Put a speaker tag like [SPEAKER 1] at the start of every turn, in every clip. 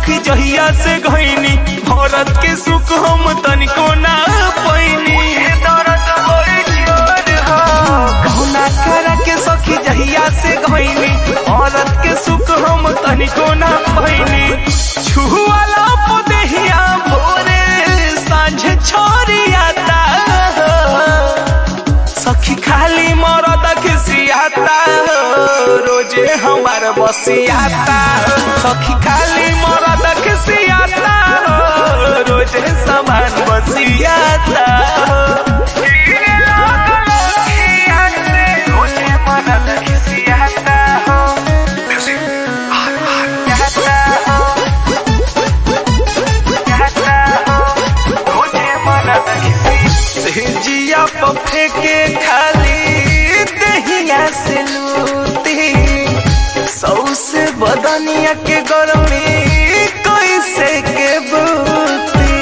[SPEAKER 1] सखी जहिया से घइनी भरत के सुख हम तनिको ना पैनी कहुना करा के सखी जहिया से घइनी भरत के सुख हम तनिको ना पैनी छुआला पदेहिया भोरे सांझ छोरियाता सखी खाली मरद खिसियाता रोजे हमार बसियाता सखी खाली मरद खिसियाता रोजे सामान बसियाता रोजे मरद खिसियाता जिया पफे के खाली दहिया से लूटी सौसे बदनिया के गर्मी कैसे के बूती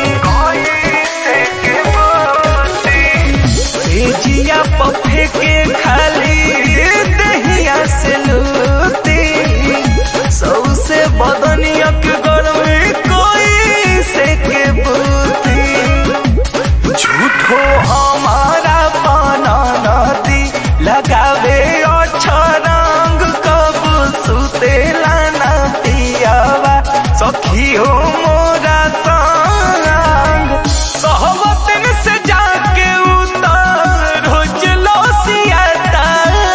[SPEAKER 1] जिया पफे के खाली दहिया से लूटी सौसे बदनिया के गर्मी कैसे के बूती झूठो हमारा पाना नदी लगावे अच्छा रंग कब सुतेला ना पियावा सखी हो मोरा संग सहवतन से जाके उतर रोज लौसियाता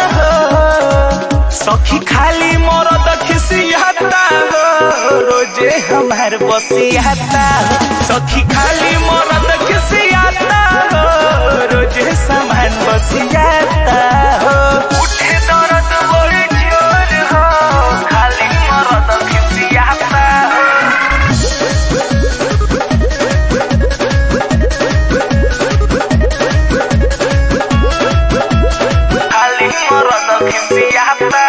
[SPEAKER 1] सखी खाली मरद खिसियाता रोजे हमार बसियाता सखी खाली मरद खिसियाता रोजे सामान बसियाता उठे दर्द बड़ी जोर हो खाली मरद खिसियाता खाली मरद खिसियाता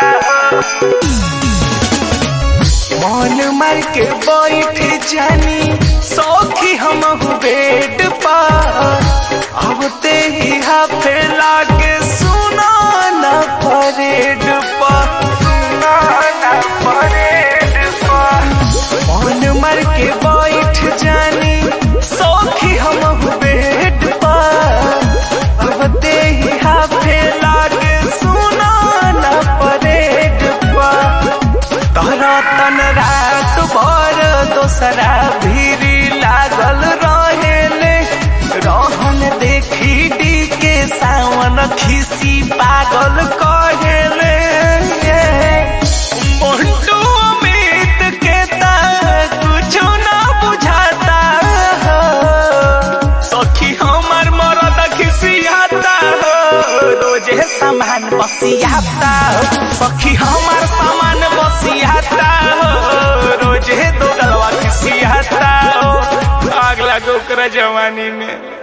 [SPEAKER 1] मन मार के बैठ जानी सौखी हम बेड पर अब ते ही हाफे लागे सुना न परेड मन मार के बैठ जानी सौखी हम बेड पर अब ते ही हाफे लागे सुना न परेड तोरा तन रात भर दोसरा भीरी लागल रहेले रहन देखी डी के सावन खिसी पागल कहेले मोन्टू अमित के ता कुछ ना बुझाता सखी हमार मरद खिसियाता रोजे सामान बसियाता सखी हमार सामान बसियाता रोजे दो गलवा खिसियाता आग लागो ओकरा जवानी में।